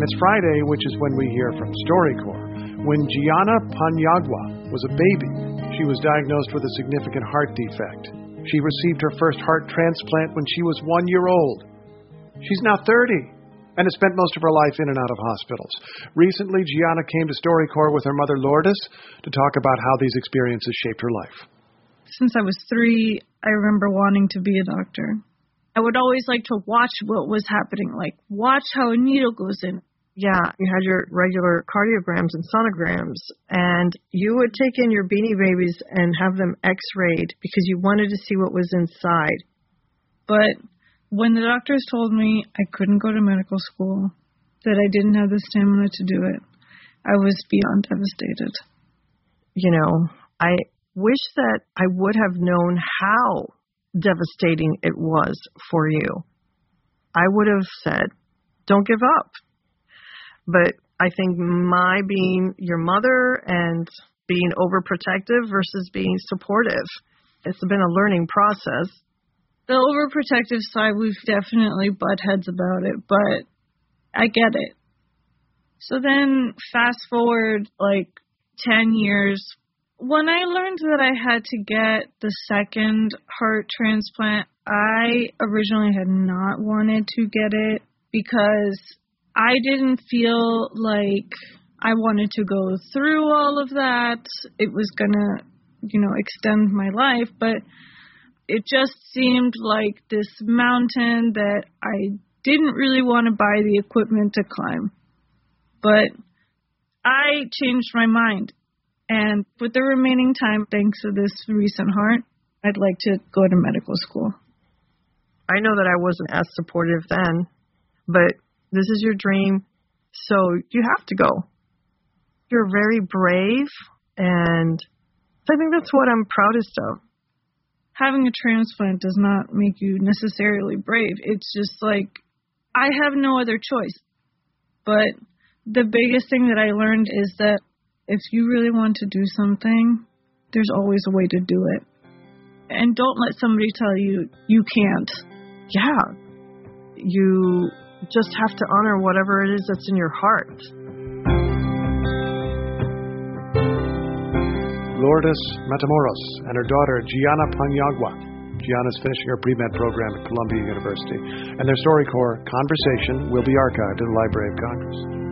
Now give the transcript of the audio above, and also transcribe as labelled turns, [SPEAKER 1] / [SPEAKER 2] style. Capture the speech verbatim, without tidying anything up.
[SPEAKER 1] it's Friday, which is when we hear from StoryCorps. When Gianna Paniagua was a baby, she was diagnosed with a significant heart defect. She received her first heart transplant when she was one year old. She's now thirty and has spent most of her life in and out of hospitals. Recently, Gianna came to StoryCorps with her mother Lourdes to talk about how these experiences shaped her life.
[SPEAKER 2] Since I was three, I remember wanting to be a doctor. I would always like to watch what was happening, like watch how a needle goes in.
[SPEAKER 3] Yeah, you had your regular cardiograms and sonograms, and you would take in your Beanie Babies and have them x-rayed because you wanted to see what was inside.
[SPEAKER 2] But when the doctors told me I couldn't go to medical school, that I didn't have the stamina to do it, I was beyond devastated.
[SPEAKER 3] You know, I wish that I would have known how devastating it was for you. I would have said, don't give up. But I think my being your mother and being overprotective versus being supportive, it's been a learning process.
[SPEAKER 2] The overprotective side, we've definitely butt heads about it, but I get it. So then fast forward like ten years, when I learned that I had to get the second heart transplant, I originally had not wanted to get it because I didn't feel like I wanted to go through all of that. It was going to, you know, extend my life, but it just seemed like this mountain that I didn't really want to buy the equipment to climb. But I changed my mind. And with the remaining time, thanks to this recent heart, I'd like to go to medical school.
[SPEAKER 3] I know that I wasn't as supportive then, but this is your dream, so you have to go. You're very brave, and I think that's what I'm proudest of.
[SPEAKER 2] Having a transplant does not make you necessarily brave. It's just like, I have no other choice. But the biggest thing that I learned is that if you really want to do something, there's always a way to do it. And don't let somebody tell you you can't.
[SPEAKER 3] Yeah. You just have to honor whatever it is that's in your heart.
[SPEAKER 1] Lourdes Matamoros and her daughter Gianna Paniagua. Gianna's finishing her pre-med program at Columbia University. And their StoryCorps conversation will be archived in the Library of Congress.